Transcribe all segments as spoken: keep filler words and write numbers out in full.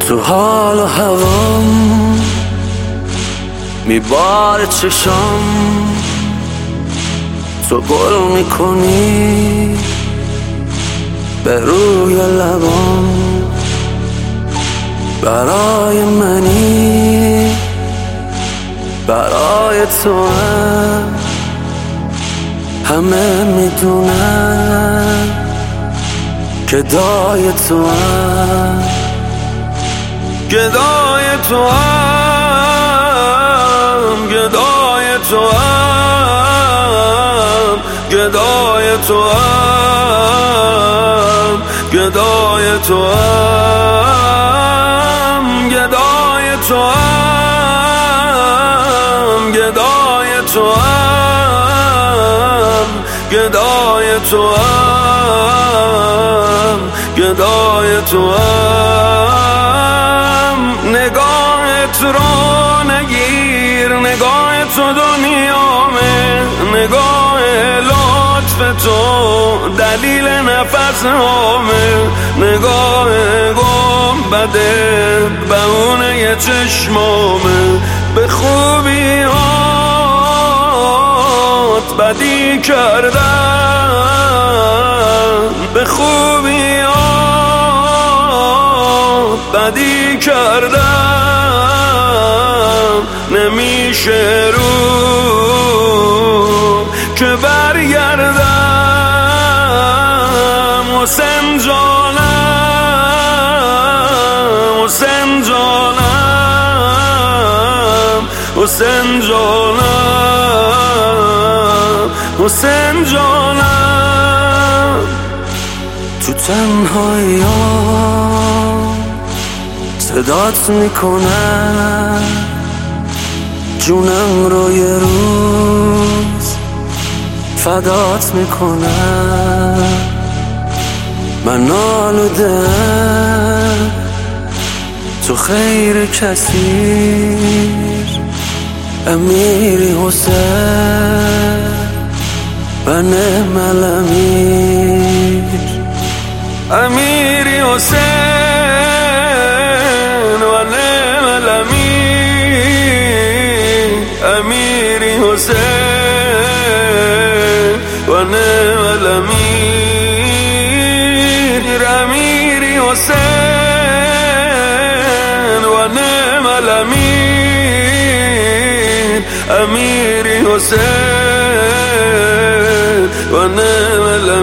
تو حال و هوام میباره چشام، تو گل میکنی به روی لبام، برای منی برای تو هم همه میدونن گدای تو هم گدای تو هم گدای تو هم گدای تو هم گدای تو هم گدای تو هم گدای تو هم گدای تو هم گدای تو هم نگاهت رو نگیر، نگاه تو دنیامه، نگاه لطف تو دلیل نفس هامه، نگاه گنبده بهونه چشمامه، به خوبی هات بدی کردم، به خوبی هات بدی کردم، نمیشه رو که برگردم. حسین جانم حسین جانم حسین جانم حسین جانم، تو تنهایی‌ام صدات میکنم، جونم رو یه روز فدات میکنم. من آلودم تو خیر کثیر، امیری حسین و نعم الامیر، امیری حسین و نعم الامیر، امیری حسین و نعم الامیر، امیری حسین و نعم الامیر، امیری حسین و نعم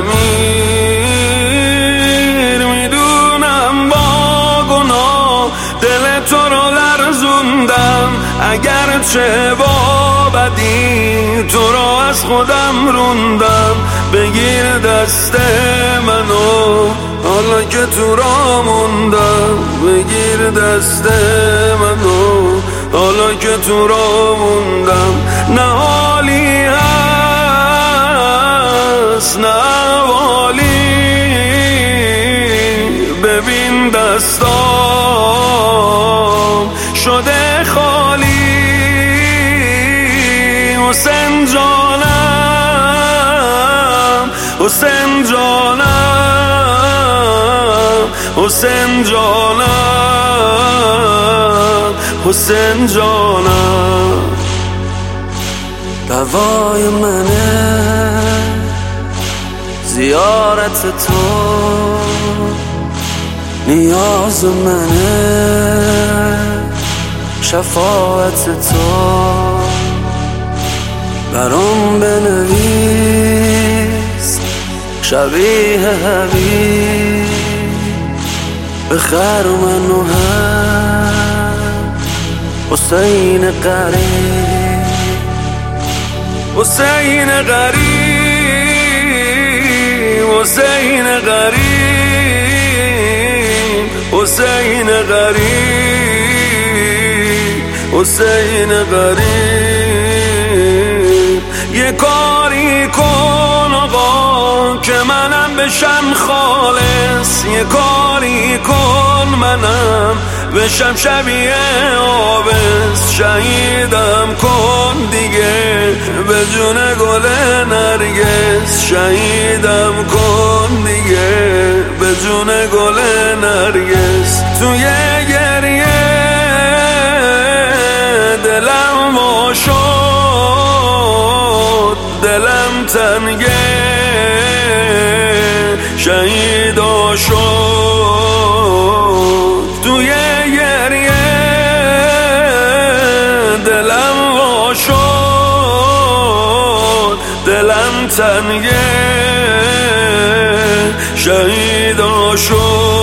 الامیر. میدونم با گناه دل تو رو لرزوندم، اگرچه با بدی تو رو از خودم روندم. بگیر دست منو حالا که تو را موندم، بگیر دست منو حالا که تو را موندم. نه حالی هست نه حالی، ببین دستام شده خالی. حسین جانم حسین جانم حسین جانم حسین جانم، دوای منه زیارت تو، نیاز منه شفاعت تو. برام بنویس شبیه حبیب، بخر منو هم حسین قریب، حسین قریب حسین قریب حسین قریب حسین قریب. یه کاری کن آقا که منم بشم خالص، یه کاری کن منم بشم شبیه آبس. شهیدم کن دیگه به جون گل نرگس، شهیدم کن دیگه به جون گل نرگس. توی گر دلم تنگه شهیدا شد توی گریه دلم وا شد دلم تنگه شهیدا شد